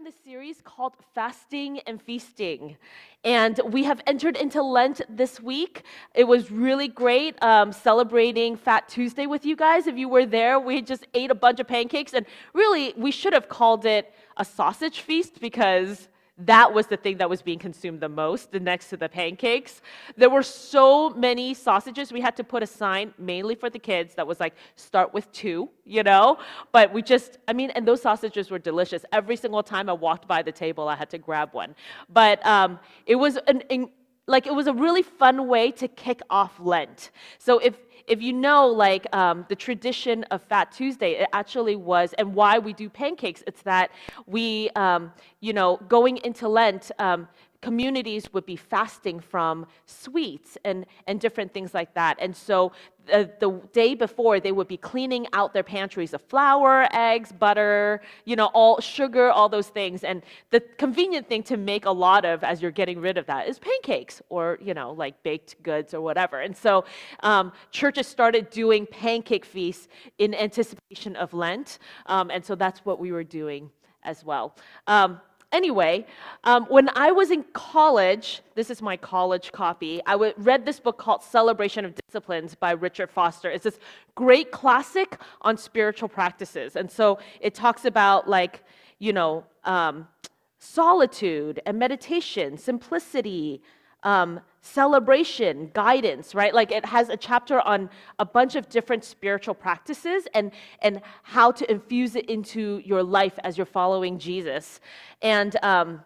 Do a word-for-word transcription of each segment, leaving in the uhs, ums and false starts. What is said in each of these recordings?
this series called Fasting and Feasting, and we have entered into Lent this week. It was really great um, celebrating Fat Tuesday with you guys. If you were there, we just ate a bunch of pancakes, and really, we should have called it a sausage feast because that was the thing that was being consumed the most, next to the pancakes. There were so many sausages. We had to put a sign, mainly for the kids, that was like, start with two, you know? But we just, I mean, and those sausages were delicious. Every single time I walked by the table, I had to grab one. But um, it was an, an like, it was a really fun way to kick off Lent. So if If you know, like, um, the tradition of Fat Tuesday, it actually was, and why we do pancakes, it's that we, um, you know, going into Lent, um, communities would be fasting from sweets and, and different things like that. And so the, the day before, they would be cleaning out their pantries of flour, eggs, butter, you know, all sugar, all those things. And the convenient thing to make a lot of as you're getting rid of that is pancakes or, you know, like baked goods or whatever. And so um, churches started doing pancake feasts in anticipation of Lent. Um, and so that's what we were doing as well. Um, Anyway, um, when I was in college, this is my college copy, I w- read this book called Celebration of Disciplines by Richard Foster. It's this great classic on spiritual practices. And so it talks about, like, you know, um, solitude and meditation, simplicity, um, celebration, guidance, right? Like, it has a chapter on a bunch of different spiritual practices and, and how to infuse it into your life as you're following Jesus. And um,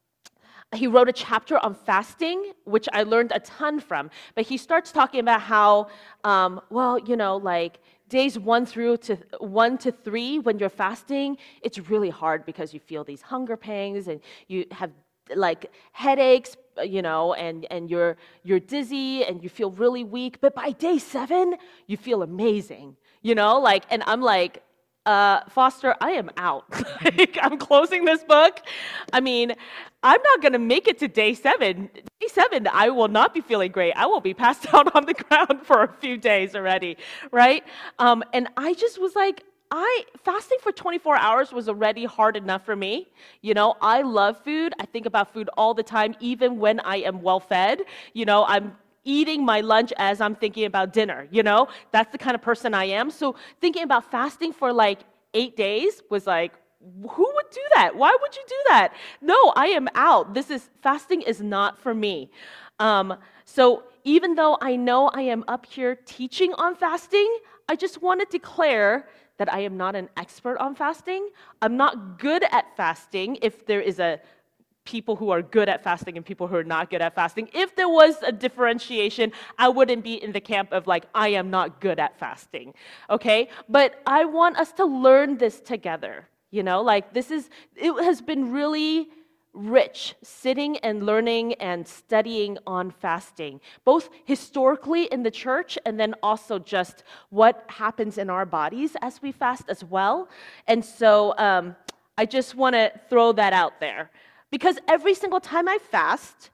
he wrote a chapter on fasting, which I learned a ton from. But he starts talking about how, um, well, you know, like, days one through to one to three, when you're fasting, it's really hard because you feel these hunger pangs and you have like headaches, you know, and, and you're you're dizzy and you feel really weak. But by day seven, you feel amazing, you know, like, and I'm like, uh, Foster, I am out. Like, I'm closing this book. I mean, I'm not going to make it to day seven. Day seven, I will not be feeling great. I will be passed out on the ground for a few days already, right? Um, and I just was like, I fasting for twenty-four hours was already hard enough for me. You know, I love food. I think about food all the time, even when I am well fed. You know, I'm eating my lunch as I'm thinking about dinner, you know? That's the kind of person I am. So thinking about fasting for like eight days was like, who would do that? Why would you do that? No, I am out. This is, fasting is not for me. Um, so even though I know I am up here teaching on fasting, I just want to declare that I am not an expert on fasting. I'm not good at fasting if there is a people who are good at fasting and people who are not good at fasting. If there was a differentiation, I wouldn't be in the camp of like, I am not good at fasting, okay? But I want us to learn this together, you know? Like, this is, it has been really rich sitting and learning and studying on fasting, both historically in the church and then also just what happens in our bodies as we fast as well. And so um, I just want to throw that out there. Because every single time I fast,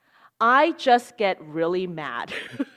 I just get really mad.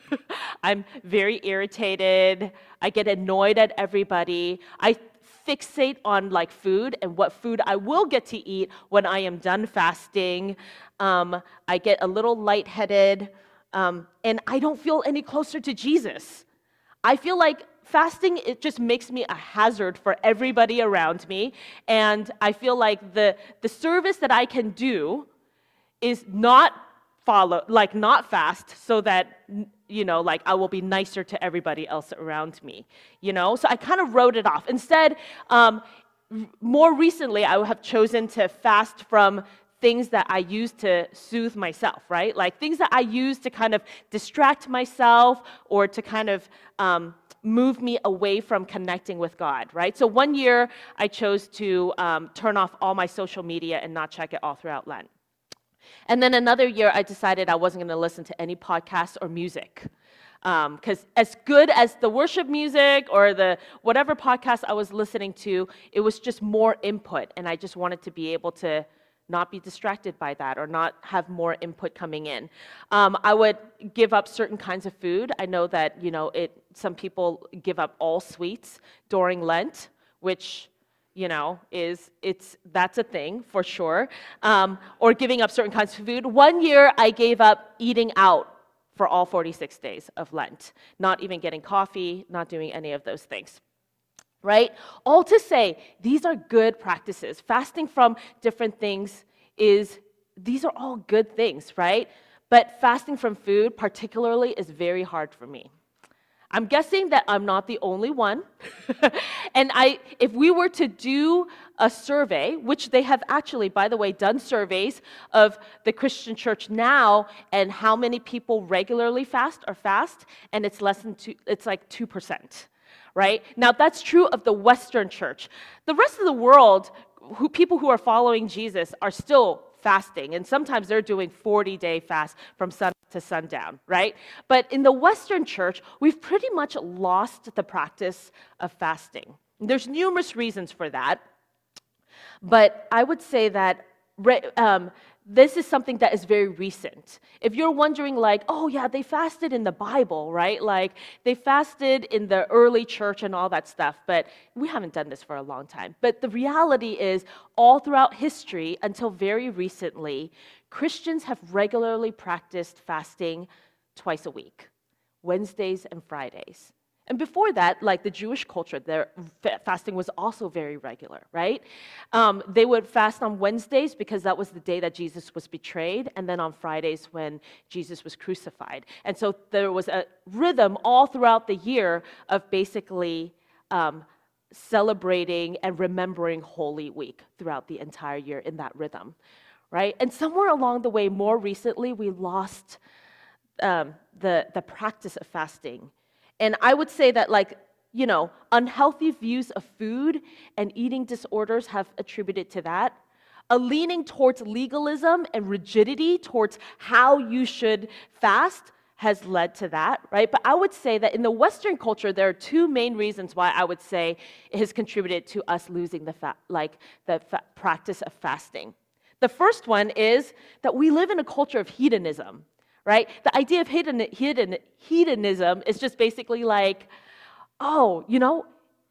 I'm very irritated. I get annoyed at everybody. I fixate on like food and what food I will get to eat when I am done fasting. Um, I get a little lightheaded, um, and I don't feel any closer to Jesus. I feel like fasting, it just makes me a hazard for everybody around me, and I feel like the, the service that I can do is not follow, like not fast, so that, you know, like I will be nicer to everybody else around me, you know? So I kind of wrote it off. Instead, um, more recently, I have chosen to fast from things that I use to soothe myself, right? Like things that I use to kind of distract myself or to kind of um, move me away from connecting with God, right? So one year I chose to um, turn off all my social media and not check it all throughout Lent. And then another year I decided I wasn't going to listen to any podcasts or music. Because um, as good as the worship music or the whatever podcast I was listening to, it was just more input, and I just wanted to be able to not be distracted by that or not have more input coming in. Um, I would give up certain kinds of food. I know that, you know, it. Some people give up all sweets during Lent, which, you know, is it's that's a thing for sure. Um, or giving up certain kinds of food. One year I gave up eating out for all forty-six days of Lent, not even getting coffee, not doing any of those things. Right? All to say, these are good practices. Fasting from different things is, these are all good things, right? But fasting from food particularly is very hard for me. I'm guessing that I'm not the only one. And I, if we were to do a survey, which they have actually, by the way, done surveys of the Christian church now and how many people regularly fast or fast, and it's less than two, it's like two percent, right? Now that's true of the Western church. The rest of the world, who, people who are following Jesus are still fasting, and sometimes they're doing forty-day fast from sun to sundown, right? But in the Western church, we've pretty much lost the practice of fasting. There's numerous reasons for that, but I would say that um, this is something that is very recent. If you're wondering like, oh yeah, they fasted in the Bible, right? Like they fasted in the early church and all that stuff, but we haven't done this for a long time. But the reality is, all throughout history until very recently, Christians have regularly practiced fasting twice a week, Wednesdays and Fridays. And before that, like the Jewish culture, their fasting was also very regular, right? Um, they would fast on Wednesdays because that was the day that Jesus was betrayed, and then on Fridays when Jesus was crucified. And so there was a rhythm all throughout the year of basically um, celebrating and remembering Holy Week throughout the entire year in that rhythm, right? And somewhere along the way, more recently, we lost um, the, the practice of fasting. And I would say that, like, you know, unhealthy views of food and eating disorders have attributed to that. A leaning towards legalism and rigidity towards how you should fast has led to that, right? But I would say that in the Western culture, there are two main reasons why I would say it has contributed to us losing the fa- like the fa- practice of fasting. The first one is that we live in a culture of hedonism. Right? The idea of hedon, hedon, hedonism is just basically like, oh, you know,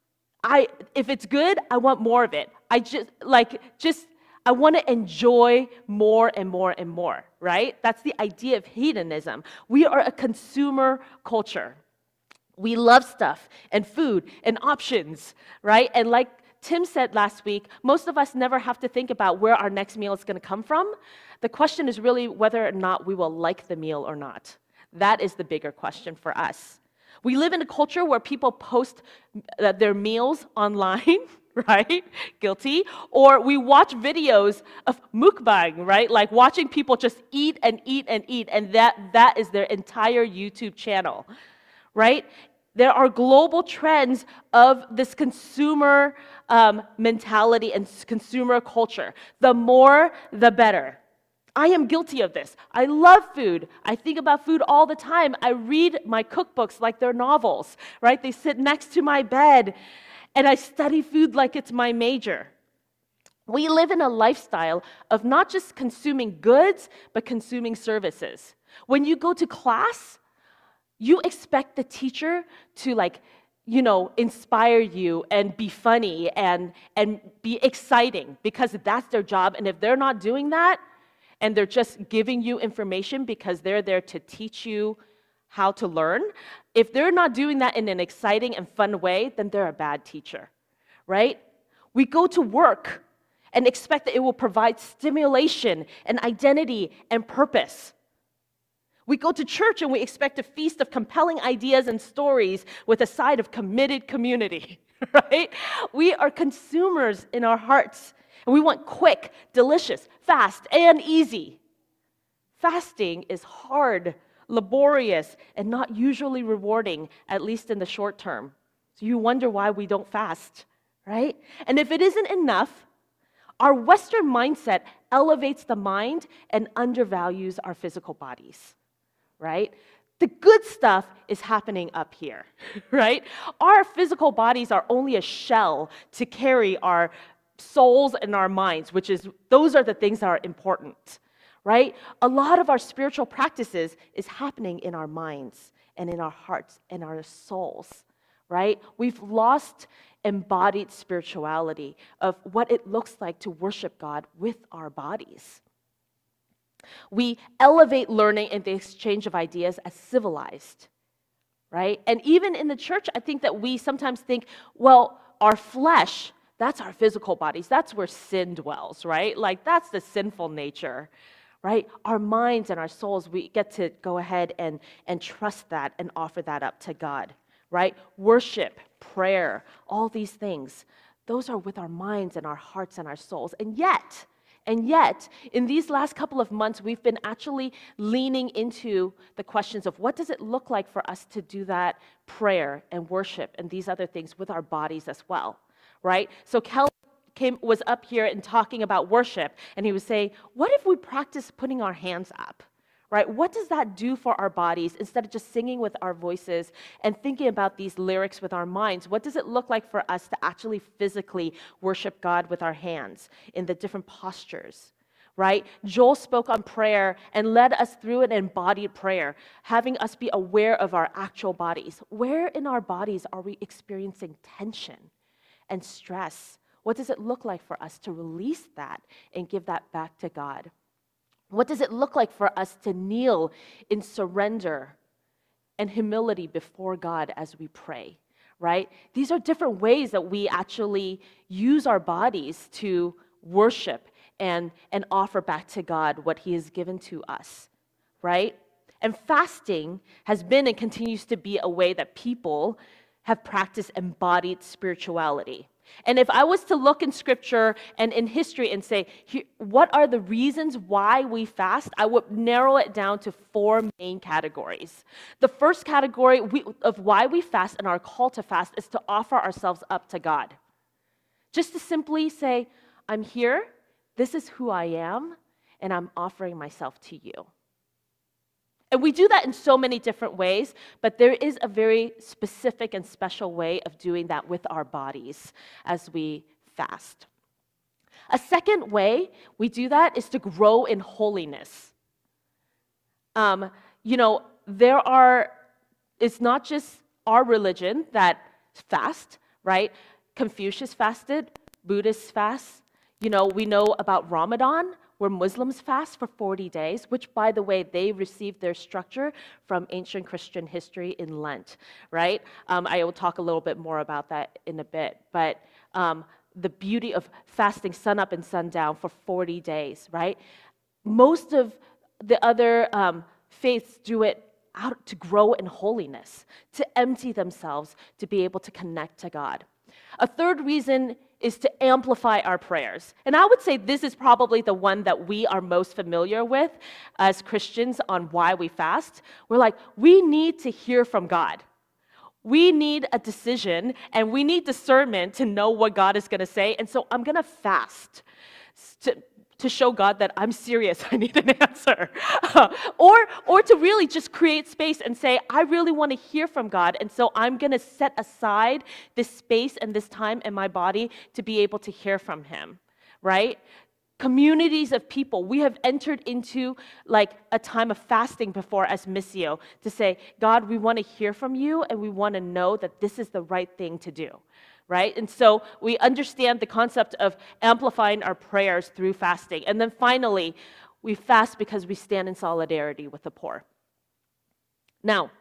I if it's good, I want more of it. I just like just I want to enjoy more and more and more, right? That's the idea of hedonism. We are a consumer culture. We love stuff and food and options, right? And like Tim said last week, most of us never have to think about where our next meal is going to come from. The question is really whether or not we will like the meal or not. That is the bigger question for us. We live in a culture where people post their meals online, right? Guilty. Or we watch videos of mukbang, right? Like watching people just eat and eat and eat, and that, that is their entire YouTube channel, right? There are global trends of this consumer um, mentality and consumer culture. The more, the better. I am guilty of this. I love food. I think about food all the time. I read my cookbooks like they're novels, right? They sit next to my bed, and I study food like it's my major. We live in a lifestyle of not just consuming goods, but consuming services. When you go to class, you expect the teacher to, like, you know, inspire you and be funny and, and be exciting, because that's their job. And if they're not doing that, and they're just giving you information because they're there to teach you how to learn, if they're not doing that in an exciting and fun way, then they're a bad teacher, right? We go to work and expect that it will provide stimulation and identity and purpose. We go to church and we expect a feast of compelling ideas and stories with a side of committed community, right? We are consumers in our hearts, and we want quick, delicious, fast, and easy. Fasting is hard, laborious, and not usually rewarding, at least in the short term. So you wonder why we don't fast, right? And if it isn't enough, our Western mindset elevates the mind and undervalues our physical bodies, right? The good stuff is happening up here, right? Our physical bodies are only a shell to carry our souls and our minds, which is, those are the things that are important, right? A lot of our spiritual practices is happening in our minds and in our hearts and our souls, right? We've lost embodied spirituality of what it looks like to worship God with our bodies. We elevate learning and the exchange of ideas as civilized, right? And even in the church, I think that we sometimes think, well, our flesh, that's our physical bodies. That's where sin dwells, right? Like, that's the sinful nature, right? Our minds and our souls, we get to go ahead and, and trust that and offer that up to God, right? Worship, prayer, all these things, those are with our minds and our hearts and our souls. And yet, and yet, in these last couple of months, we've been actually leaning into the questions of what does it look like for us to do that prayer and worship and these other things with our bodies as well, right? So Kel came, was up here and talking about worship, and he was saying, what if we practice putting our hands up, right? What does that do for our bodies instead of just singing with our voices and thinking about these lyrics with our minds? What does it look like for us to actually physically worship God with our hands in the different postures, right? Joel spoke on prayer and led us through an embodied prayer, having us be aware of our actual bodies. Where in our bodies are we experiencing tension and stress? What does it look like for us to release that and give that back to God? What does it look like for us to kneel in surrender and humility before God as we pray, right? These are different ways that we actually use our bodies to worship and, and offer back to God what He has given to us, right? And fasting has been and continues to be a way that people have practiced embodied spirituality. And if I was to look in scripture and in history and say, what are the reasons why we fast, I would narrow it down to four main categories. The first category we, of why we fast and our call to fast is to offer ourselves up to God. Just to simply say, I'm here, this is who I am, and I'm offering myself to you. And we do that in so many different ways, but there is a very specific and special way of doing that with our bodies as we fast. A second way we do that is to grow in holiness. Um, you know, there are, it's not just our religion that fast, right? Confucius fasted, Buddhists fast. You know, we know about Ramadan, where Muslims fast for forty days, which, by the way, they received their structure from ancient Christian history in Lent, right? Um, I will talk a little bit more about that in a bit. But um, the beauty of fasting sun up and sundown for forty days, right? Most of the other um, faiths do it out to grow in holiness, to empty themselves, to be able to connect to God. A third reason is to amplify our prayers. And I would say this is probably the one that we are most familiar with as Christians on why we fast. We're like, we need to hear from God. We need a decision, and we need discernment to know what God is going to say. And so I'm going to fast to, to show God that I'm serious. I need an answer. or, or to really just create space and say, I really want to hear from God. And so I'm going to set aside this space and this time in my body to be able to hear from Him, right? Communities of people, we have entered into like a time of fasting before as Missio to say, God, we want to hear from you, and we want to know that this is the right thing to do, right? And so we understand the concept of amplifying our prayers through fasting. And then finally, we fast because we stand in solidarity with the poor. Now,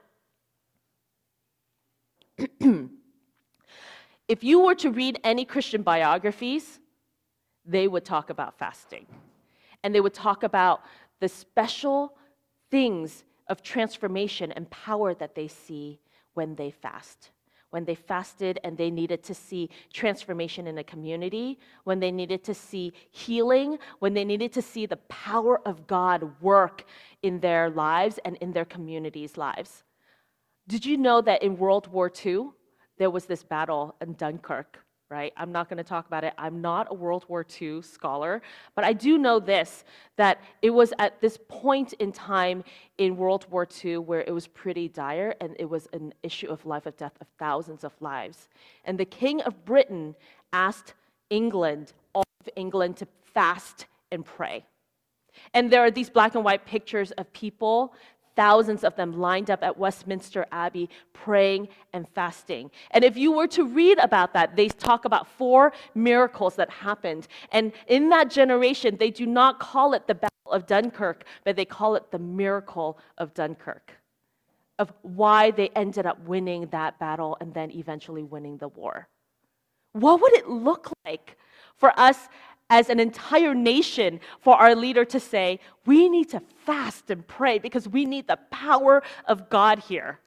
if you were to read any Christian biographies, they would talk about fasting. And they would talk about the special things of transformation and power that they see when they fast. When they fasted and they needed to see transformation in a community, when they needed to see healing, when they needed to see the power of God work in their lives and in their communities' lives. Did you know that in World War Two, there was this battle in Dunkirk? Right? I'm not going to talk about it. I'm not a World War Two scholar, but I do know this, that it was at this point in time in World War Two where it was pretty dire, and it was an issue of life or death of thousands of lives. And the King of Britain asked England, all of England, to fast and pray. And there are these black and white pictures of people thousands of them lined up at Westminster Abbey praying and fasting. And if you were to read about that, they talk about four miracles that happened. And in that generation, they do not call it the Battle of Dunkirk, but they call it the miracle of Dunkirk, of why they ended up winning that battle and then eventually winning the war. What would it look like for us as an entire nation, for our leader to say, we need to fast and pray because we need the power of God here?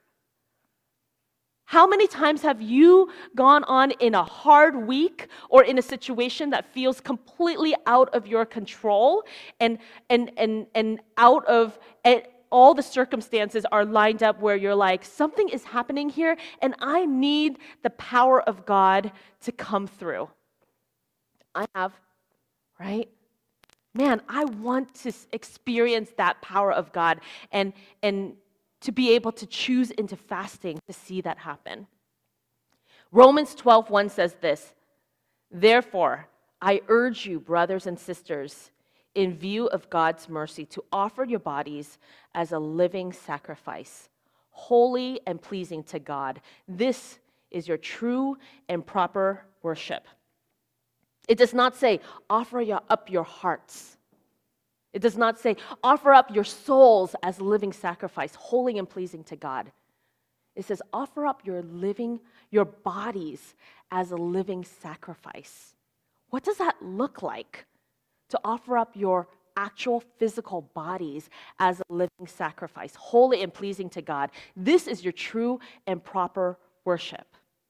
How many times have you gone on in a hard week or in a situation that feels completely out of your control and and and, and out of and all the circumstances are lined up where you're like, something is happening here and I need the power of God to come through? I have, right? Man, I want to experience that power of God and and to be able to choose into fasting to see that happen. Romans twelve one says this, therefore, I urge you, brothers and sisters, in view of God's mercy, to offer your bodies as a living sacrifice, holy and pleasing to God. This is your true and proper worship. It does not say, offer up your hearts. It does not say, offer up your souls as a living sacrifice, holy and pleasing to God. It says, offer up your living, your bodies as a living sacrifice. What does that look like? To offer up your actual physical bodies as a living sacrifice, holy and pleasing to God. This is your true and proper worship.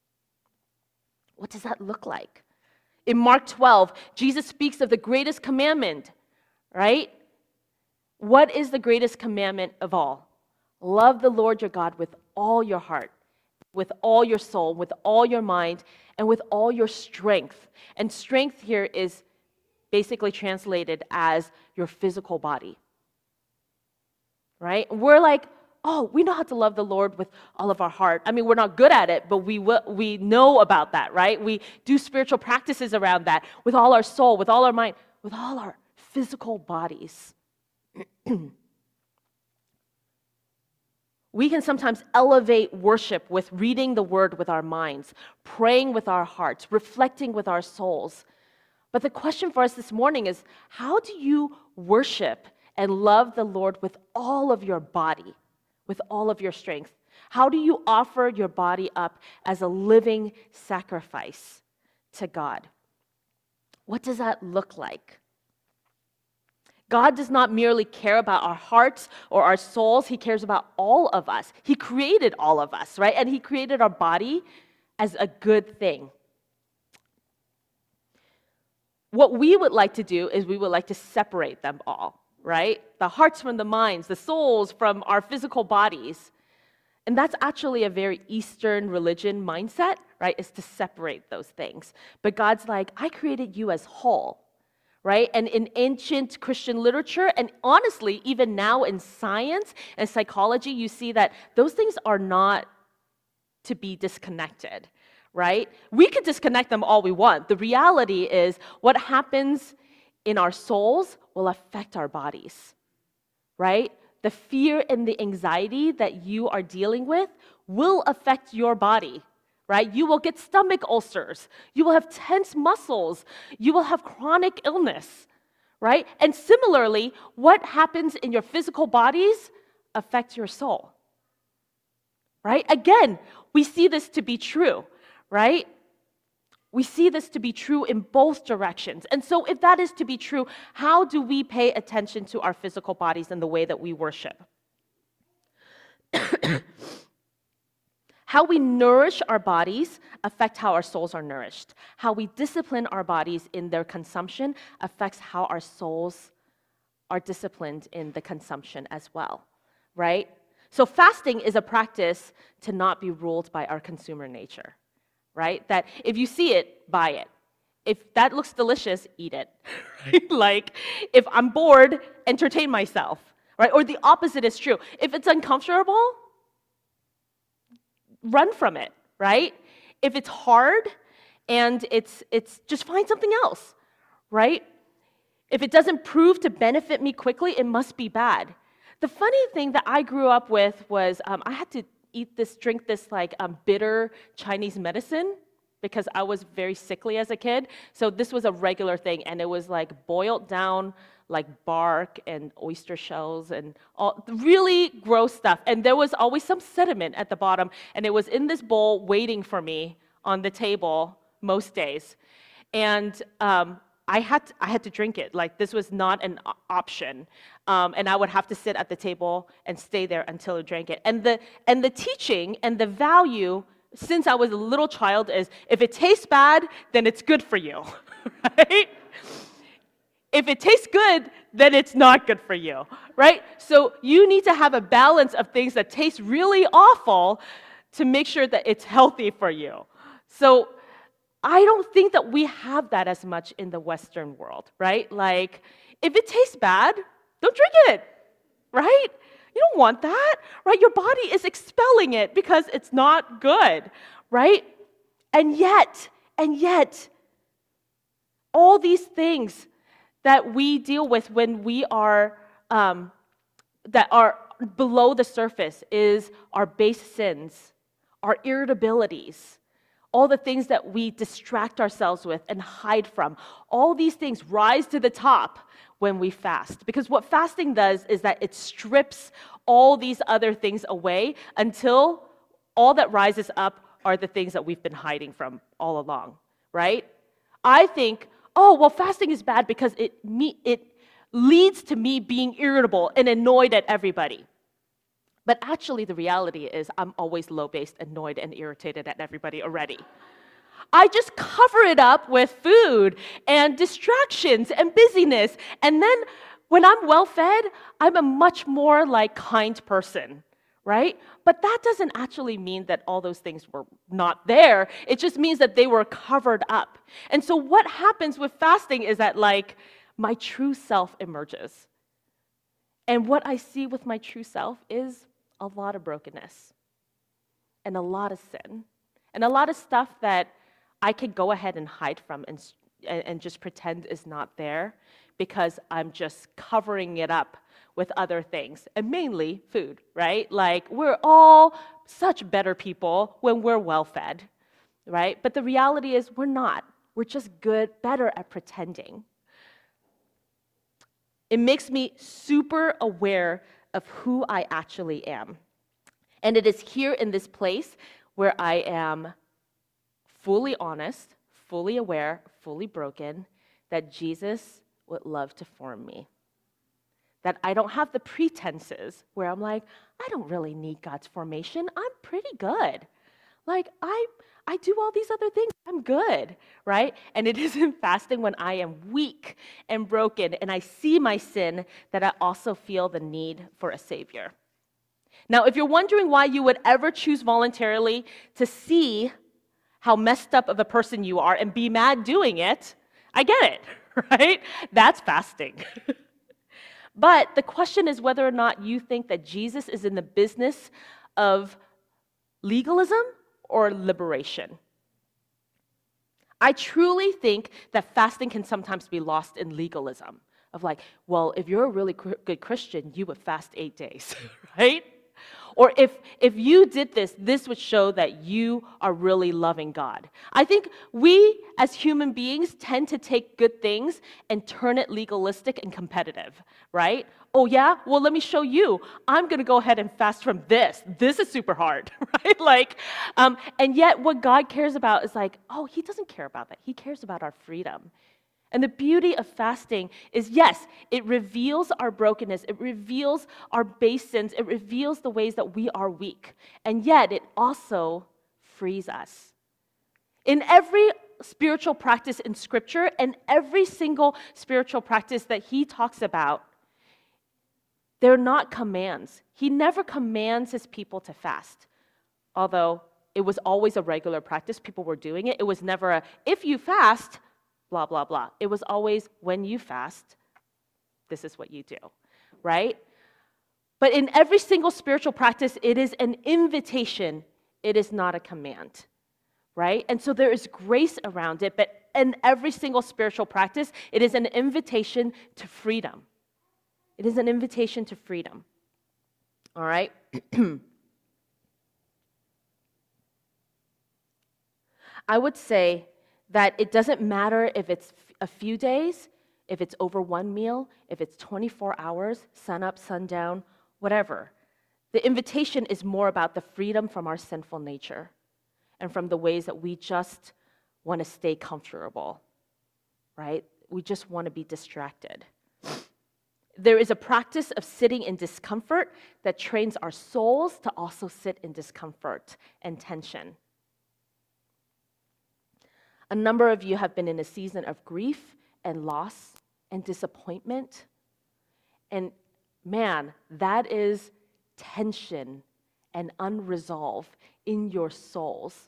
What does that look like? In Mark twelve, Jesus speaks of the greatest commandment, right? What is the greatest commandment of all? Love the Lord your God with all your heart, with all your soul, with all your mind, and with all your strength. And strength here is basically translated as your physical body, right? We're like, oh, we know how to love the Lord with all of our heart. I mean, we're not good at it, but we will, we know about that, right? We do spiritual practices around that with all our soul, with all our mind, with all our physical bodies. We can sometimes elevate worship with reading the word with our minds, praying with our hearts, reflecting with our souls. But the question for us this morning is, how do you worship and love the Lord with all of your body, with all of your strength? How do you offer your body up as a living sacrifice to God? What does that look like? God does not merely care about our hearts or our souls. He cares about all of us. He created all of us, right? And He created our body as a good thing. What we would like to do is we would like to separate them all, right? The hearts from the minds, the souls from our physical bodies. And that's actually a very Eastern religion mindset, right? Is to separate those things. But God's like, I created you as whole. Right? And in ancient Christian literature, and honestly, even now in science and psychology, you see that those things are not to be disconnected, right? We could disconnect them all we want. The reality is what happens in our souls will affect our bodies, right? The fear and the anxiety that you are dealing with will affect your body. Right? You will get stomach ulcers. You will have tense muscles. You will have chronic illness, right? And similarly, what happens in your physical bodies affects your soul, right? Again, we see this to be true, right? We see this to be true in both directions. And so if that is to be true, how do we pay attention to our physical bodies and the way that we worship? How we nourish our bodies affect how our souls are nourished. How we discipline our bodies in their consumption affects how our souls are disciplined in the consumption as well, right? So fasting is a practice to not be ruled by our consumer nature, right? That if you see it, buy it. If that looks delicious, eat it. Right? Like, if I'm bored, entertain myself, right? Or the opposite is true. If it's uncomfortable, run from it, right? If it's hard and it's it's just find something else, right? If it doesn't prove to benefit me quickly, it must be bad. The funny thing that I grew up with was um, I had to eat this, drink this like um, bitter Chinese medicine because I was very sickly as a kid. So this was a regular thing, and it was like boiled down like bark and oyster shells and all really gross stuff. And there was always some sediment at the bottom, and it was in this bowl waiting for me on the table most days. And um, I had to, I had to drink it. Like this was not an option, um, and I would have to sit at the table and stay there until I drank it. And the and the teaching and the value since I was a little child is if it tastes bad, then it's good for you, right? If it tastes good, then it's not good for you, right? So you need to have a balance of things that taste really awful to make sure that it's healthy for you. So I don't think that we have that as much in the Western world, right? Like, if it tastes bad, don't drink it, right? You don't want that, right? Your body is expelling it because it's not good, right? And yet, and yet, all these things that we deal with when we are, um, that are below the surface is our base sins, our irritabilities, all the things that we distract ourselves with and hide from. All these things rise to the top when we fast. Because what fasting does is that it strips all these other things away until all that rises up are the things that we've been hiding from all along, right? I think, oh, well, fasting is bad because it me, it leads to me being irritable and annoyed at everybody. But actually, the reality is I'm always low-based, annoyed, and irritated at everybody already. I just cover it up with food and distractions and busyness. And then when I'm well-fed, I'm a much more like kind person, right? But that doesn't actually mean that all those things were not there. It just means that they were covered up. And so what happens with fasting is that like my true self emerges. And what I see with my true self is a lot of brokenness and a lot of sin and a lot of stuff that I could go ahead and hide from and, and just pretend is not there because I'm just covering it up with other things, and mainly food, right? Like, we're all such better people when we're well-fed, right? But the reality is we're not. We're just good, better at pretending. It makes me super aware of who I actually am. And it is here in this place where I am fully honest, fully aware, fully broken, that Jesus would love to form me. That I don't have the pretenses where I'm like, I don't really need God's formation. I'm pretty good. Like, I I do all these other things. I'm good, right? And it is in fasting when I am weak and broken and I see my sin that I also feel the need for a Savior. Now, if you're wondering why you would ever choose voluntarily to see how messed up of a person you are and be mad doing it, I get it, right? That's fasting. But the question is whether or not you think that Jesus is in the business of legalism or liberation. I truly think that fasting can sometimes be lost in legalism of like, well, if you're a really good Christian, you would fast eight days, right? Or if, if you did this, this would show that you are really loving God. I think we as human beings tend to take good things and turn it legalistic and competitive, right? Oh yeah? Well, let me show you. I'm going to go ahead and fast from this. This is super hard, right? Like, um, and yet what God cares about is like, oh, he doesn't care about that. He cares about our freedom. And the beauty of fasting is, yes, it reveals our brokenness, it reveals our base sins, it reveals the ways that we are weak, and yet it also frees us. In every spiritual practice in Scripture and every single spiritual practice that he talks about, they're not commands. He never commands his people to fast, although it was always a regular practice. People were doing it. It was never a, if you fast, blah, blah, blah. It was always, when you fast, this is what you do, right? But in every single spiritual practice, it is an invitation. It is not a command, right? And so there is grace around it, but in every single spiritual practice, it is an invitation to freedom. It is an invitation to freedom. All right? I would say that it doesn't matter if it's a few days, if it's over one meal, if it's twenty-four hours, sun up, sundown, whatever. The invitation is more about the freedom from our sinful nature and from the ways that we just want to stay comfortable, right? We just want to be distracted. There is a practice of sitting in discomfort that trains our souls to also sit in discomfort and tension. A number of you have been in a season of grief and loss and disappointment. And man, that is tension and unresolved in your souls,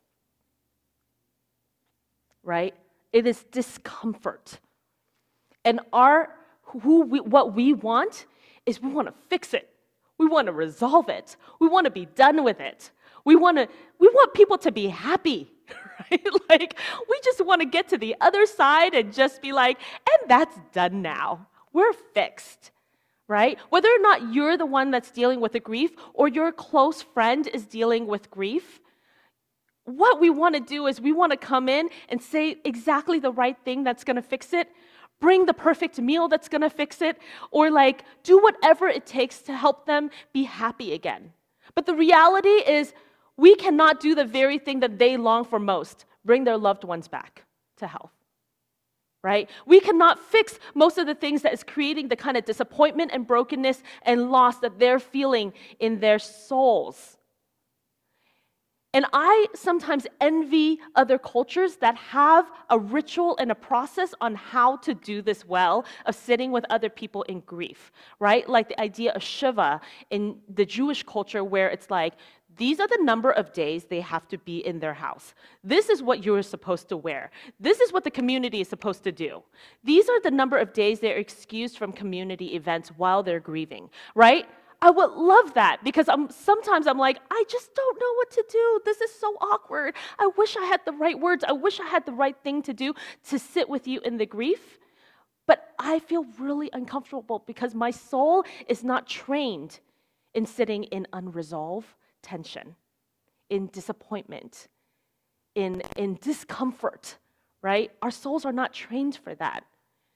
right? It is discomfort. And our who we, what we want is we want to fix it. We want to resolve it. We want to be done with it. We want to we want people to be happy, right? Like we just want to get to the other side and just be like, and that's done now. We're fixed, right? Whether or not you're the one that's dealing with the grief or your close friend is dealing with grief, what we want to do is we want to come in and say exactly the right thing that's going to fix it, bring the perfect meal that's going to fix it, or like do whatever it takes to help them be happy again. But the reality is we cannot do the very thing that they long for most, bring their loved ones back to health, right? We cannot fix most of the things that is creating the kind of disappointment and brokenness and loss that they're feeling in their souls. And I sometimes envy other cultures that have a ritual and a process on how to do this well, of sitting with other people in grief, right? Like the idea of Shiva in the Jewish culture, where it's like, these are the number of days they have to be in their house. This is what you're supposed to wear. This is what the community is supposed to do. These are the number of days they're excused from community events while they're grieving, right? I would love that, because I'm, sometimes I'm like, I just don't know what to do. This is so awkward. I wish I had the right words. I wish I had the right thing to do to sit with you in the grief. But I feel really uncomfortable because my soul is not trained in sitting in unresolved tension, in disappointment, in, in discomfort, right? Our souls are not trained for that.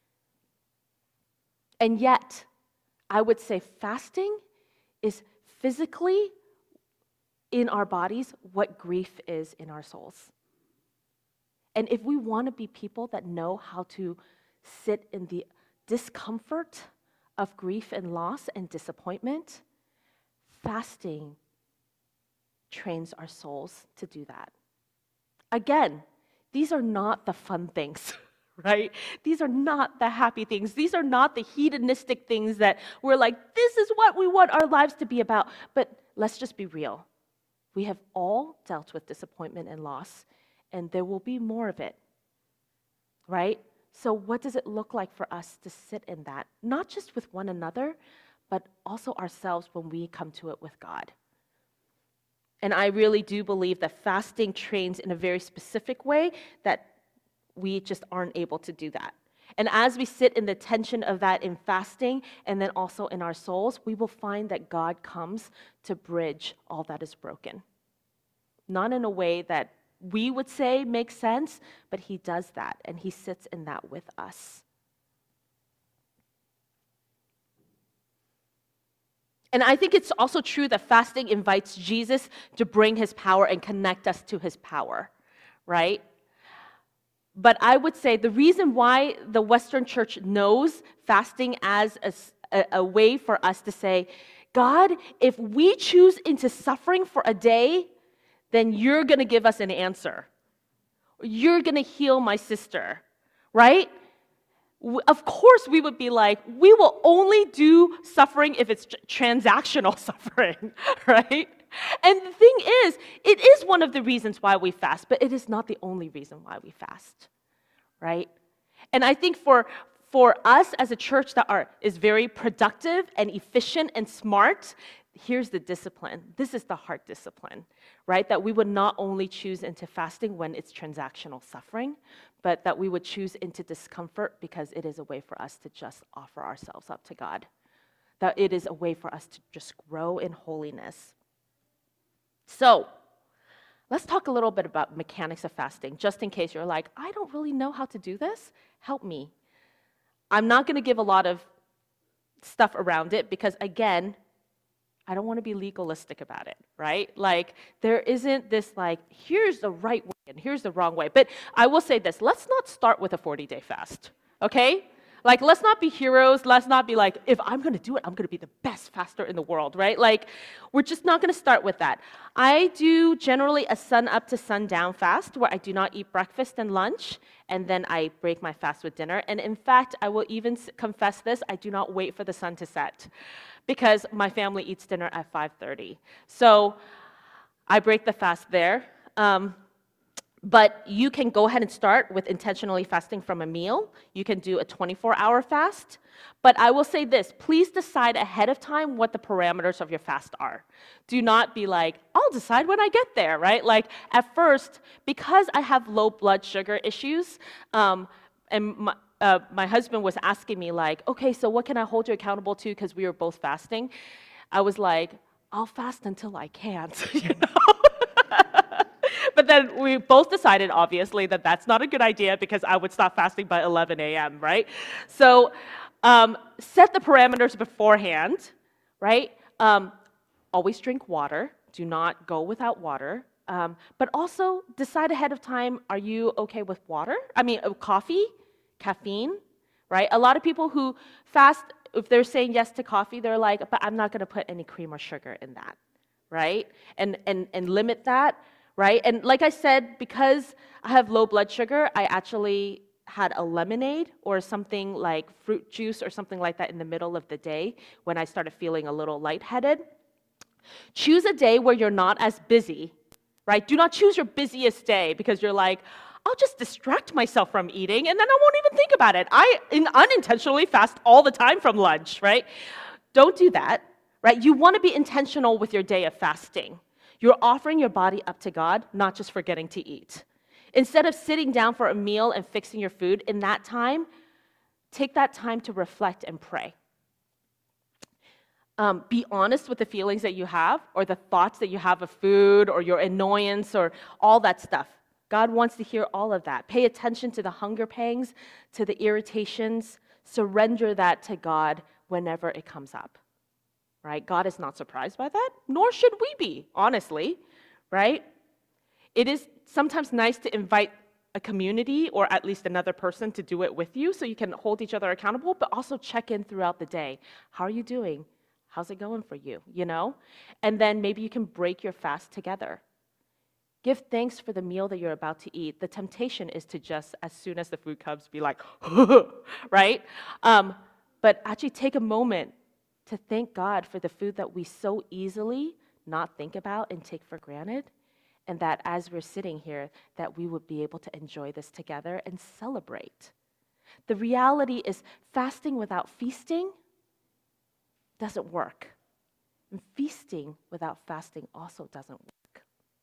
And yet, I would say fasting is physically in our bodies what grief is in our souls. And if we want to be people that know how to sit in the discomfort of grief and loss and disappointment, fasting trains our souls to do that. Again, these are not the fun things. Right? These are not the happy things. These are not the hedonistic things that we're like, this is what we want our lives to be about. But let's just be real. We have all dealt with disappointment and loss, and there will be more of it. Right? So what does it look like for us to sit in that? Not just with one another, but also ourselves when we come to it with God. And I really do believe that fasting trains in a very specific way that we just aren't able to do that. And as we sit in the tension of that in fasting and then also in our souls, we will find that God comes to bridge all that is broken. Not in a way that we would say makes sense, but he does that, and he sits in that with us. And I think it's also true that fasting invites Jesus to bring his power and connect us to his power, right? But I would say the reason why the Western church knows fasting as a, a, way for us to say, God, if we choose into suffering for a day, then you're going to give us an answer. You're going to heal my sister, right? Of course, we would be like, we will only do suffering if it's transactional suffering, right? And the thing is, it is one of the reasons why we fast, but it is not the only reason why we fast, right? And I think for, for us as a church that are, is very productive and efficient and smart, here's the discipline. This is the heart discipline, right? That we would not only choose into fasting when it's transactional suffering, but that we would choose into discomfort because it is a way for us to just offer ourselves up to God. that it is a way for us to just grow in holiness. So, let's talk a little bit about mechanics of fasting, just in case you're like, I don't really know how to do this. Help me. I'm not going to give a lot of stuff around it because, again, I don't want to be legalistic about it, right? Like, there isn't this, like, here's the right way and here's the wrong way. But I will say this, let's not start with a forty-day fast, okay? Like, let's not be heroes. Let's not be like, if I'm going to do it, I'm going to be the best faster in the world, right? Like, we're just not going to start with that. I do generally a sun up to sundown fast where I do not eat breakfast and lunch, and then I break my fast with dinner. And in fact, I will even confess this, I do not wait for the sun to set because my family eats dinner at five thirty. So I break the fast there. Um, But you can go ahead and start with intentionally fasting from a meal. You can do a twenty-four hour fast. But I will say this, please decide ahead of time what the parameters of your fast are. Do not be like, I'll decide when I get there, right? Like at first, because I have low blood sugar issues, um, and my, uh, my husband was asking me like, okay, so what can I hold you accountable to because we were both fasting? I was like, I'll fast until I can't, you know? But then we both decided, obviously, that that's not a good idea because I would stop fasting by eleven a.m., right? So um, set the parameters beforehand, right? Um, always drink water. Do not go without water. Um, but also decide ahead of time, are you okay with water? I mean, uh, coffee, caffeine, right? A lot of people who fast, if they're saying yes to coffee, they're like, but I'm not going to put any cream or sugar in that, right? And, and, and limit that. Right? And like I said, because I have low blood sugar, I actually had a lemonade or something like fruit juice or something like that in the middle of the day when I started feeling a little lightheaded. Choose a day where you're not as busy, right? Do not choose your busiest day because you're like, I'll just distract myself from eating and then I won't even think about it. I unintentionally fast all the time from lunch, right? Don't do that, right? You want to be intentional with your day of fasting. You're offering your body up to God, not just forgetting to eat. Instead of sitting down for a meal and fixing your food, in that time, take that time to reflect and pray. Um, be honest with the feelings that you have or the thoughts that you have of food or your annoyance or all that stuff. God wants to hear all of that. Pay attention to the hunger pangs, to the irritations. Surrender that to God whenever it comes up. Right? God is not surprised by that, nor should we be, honestly, right? It is sometimes nice to invite a community or at least another person to do it with you so you can hold each other accountable, but also check in throughout the day. How are you doing? How's it going for you, you know? And then maybe you can break your fast together. Give thanks for the meal that you're about to eat. The temptation is to just, as soon as the food comes, be like, right? Um, but actually take a moment to thank God for the food that we so easily not think about and take for granted, and that as we're sitting here, that we would be able to enjoy this together and celebrate. The reality is fasting without feasting doesn't work. And feasting without fasting also doesn't work.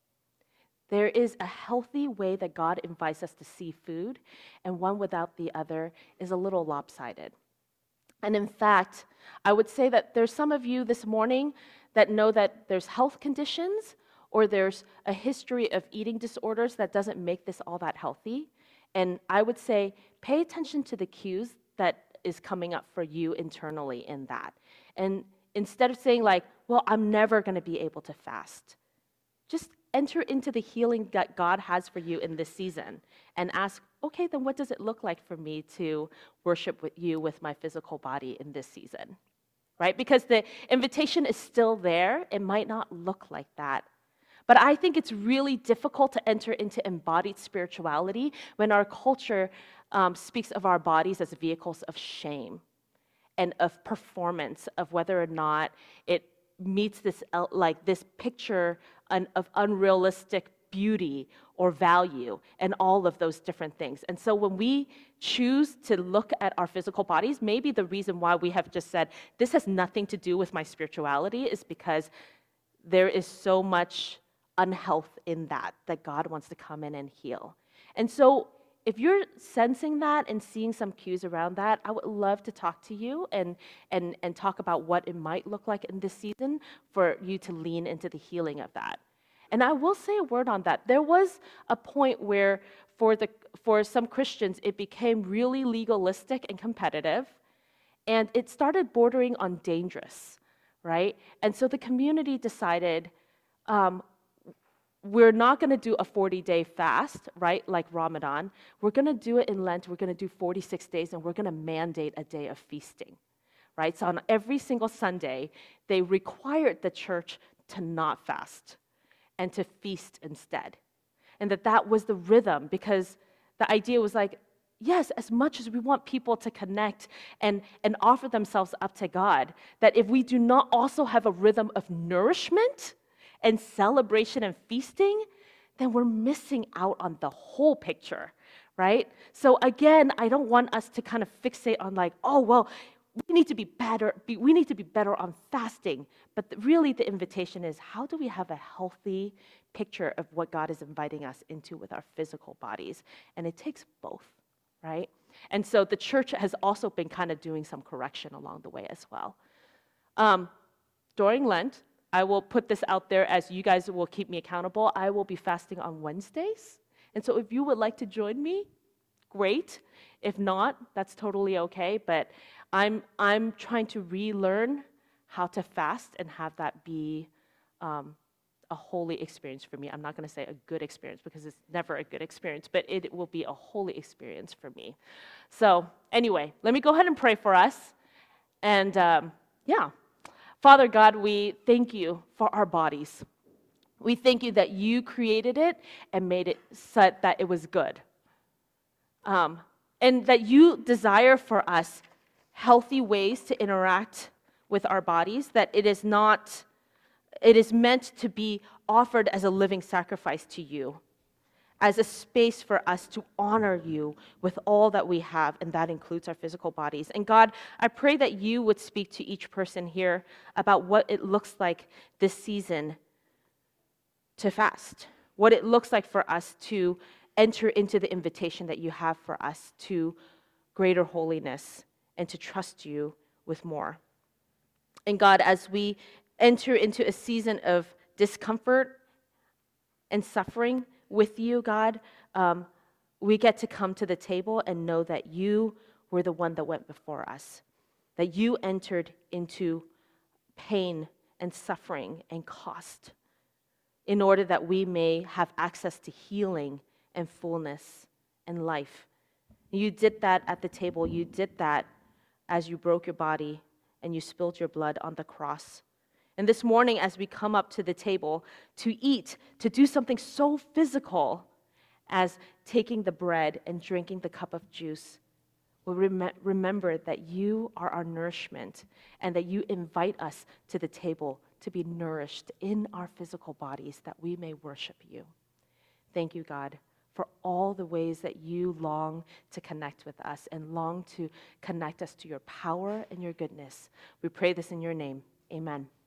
There is a healthy way that God invites us to see food, and one without the other is a little lopsided. And in fact, I would say that there's some of you this morning that know that there's health conditions or there's a history of eating disorders that doesn't make this all that healthy. And I would say pay attention to the cues that is coming up for you internally in that. And instead of saying like, well, I'm never going to be able to fast, just enter into the healing that God has for you in this season and ask, okay, then what does it look like for me to worship with you with my physical body in this season, right? Because the invitation is still there. It might not look like that. But I think it's really difficult to enter into embodied spirituality when our culture um, speaks of our bodies as vehicles of shame and of performance, of whether or not it meets this like this picture of unrealistic beauty or value and all of those different things. And so when we choose to look at our physical bodies, maybe the reason why we have just said, this has nothing to do with my spirituality is because there is so much unhealth in that, that God wants to come in and heal. And so if you're sensing that and seeing some cues around that, I would love to talk to you and, and, and talk about what it might look like in this season for you to lean into the healing of that. And I will say a word on that. There was a point where for, the, for some Christians, it became really legalistic and competitive, and it started bordering on dangerous, right? And so the community decided, um, we're not going to do a forty-day fast, right, like Ramadan. We're going to do it in Lent. We're going to do forty-six days, and we're going to mandate a day of feasting, right? So on every single Sunday, they required the church to not fast and to feast instead. And that that was the rhythm, because the idea was like, yes, as much as we want people to connect and, and offer themselves up to God, that if we do not also have a rhythm of nourishment and celebration and feasting, then we're missing out on the whole picture, right? So again, I don't want us to kind of fixate on like, oh, well, we need to be better, be, we need to be better on fasting. But the, really the invitation is, how do we have a healthy picture of what God is inviting us into with our physical bodies? And it takes both, right? And so the church has also been kind of doing some correction along the way as well. Um, during Lent, I will put this out there as you guys will keep me accountable. I will be fasting on Wednesdays. And so if you would like to join me, great. If not, that's totally okay. But I'm, I'm trying to relearn how to fast and have that be um, a holy experience for me. I'm not going to say a good experience because it's never a good experience, but it will be a holy experience for me. So anyway, let me go ahead and pray for us. And um, yeah. Father God, we thank you for our bodies. We thank you that you created it and made it so that it was good. Um, and that you desire for us healthy ways to interact with our bodies, that it is not, it is meant to be offered as a living sacrifice to you, as a space for us to honor you with all that we have, and that includes our physical bodies. And God, I pray that you would speak to each person here about what it looks like this season to fast, what it looks like for us to enter into the invitation that you have for us to greater holiness and to trust you with more. And God, as we enter into a season of discomfort and suffering with you, God, um, we get to come to the table and know that you were the one that went before us, that you entered into pain and suffering and cost in order that we may have access to healing and fullness and life. You did that at the table. You did that as you broke your body and you spilled your blood on the cross. And this morning, as we come up to the table to eat, to do something so physical as taking the bread and drinking the cup of juice, we'll rem- remember that you are our nourishment and that you invite us to the table to be nourished in our physical bodies that we may worship you. Thank you, God, for all the ways that you long to connect with us and long to connect us to your power and your goodness. We pray this in your name. Amen.